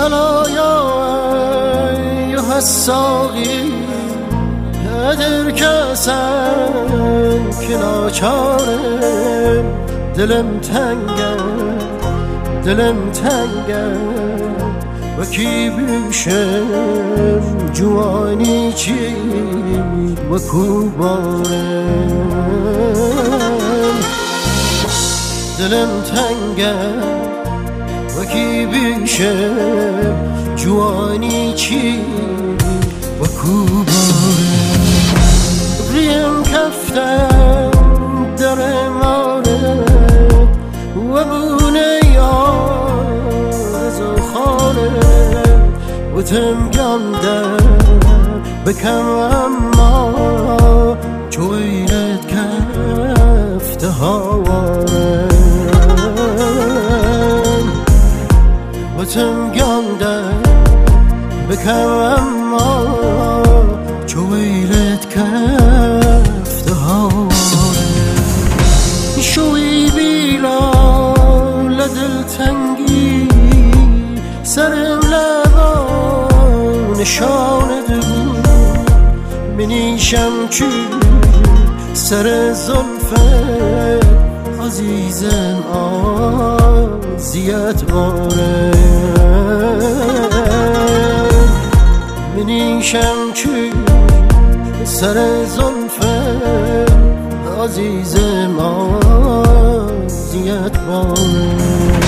سلای حساقی در کسن که ناچارم دلم تنگم و کی بیشم جوانی چی و کوبارم دلم تنگم و کی بیشم جوانی چی و کوبارم ریم کفتم در مارد و بونه یارز و خانه و تم گندم بکم اما چویلت کفت هاوارم و تم گندم بکم اما چویلت کفت هاوارم شوی بیلا لدل تنگی سرم لبا نشانت بود منیشم چی سر زلفت عزیزم آزیت بارم منیشم چی سر زلفت عزیزم آزیت بارم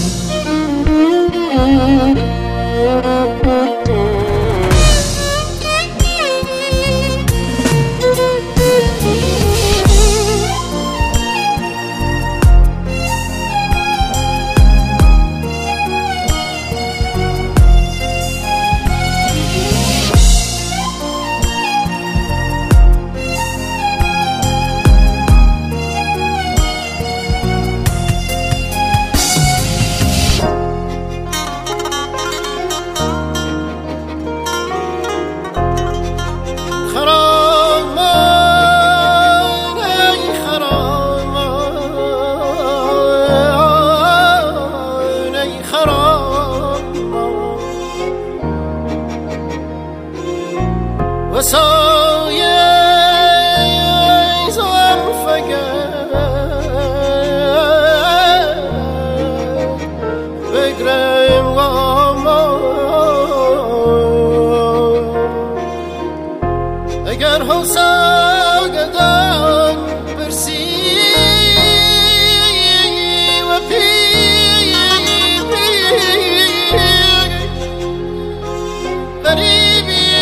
وسایه زلفگه بگرم غاما اگر حساگدان برسی و پی غریبی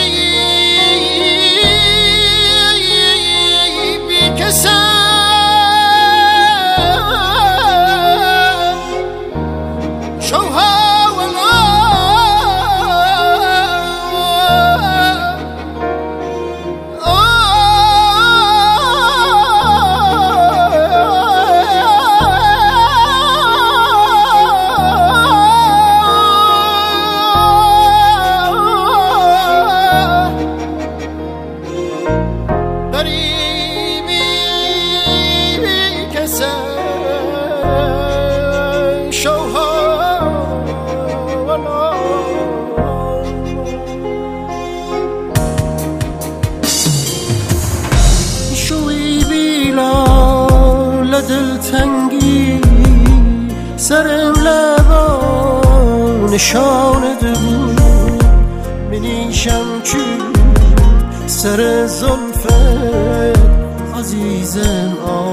دل تنگی سرم لبا نشانت بود منیشم چی سر زلفت عزیزم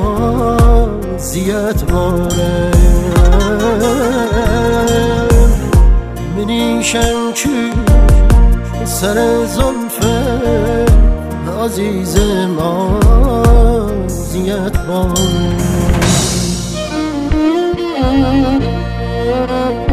آزیت بارم منیشم چی سر زلفت عزیزم آزیت بارم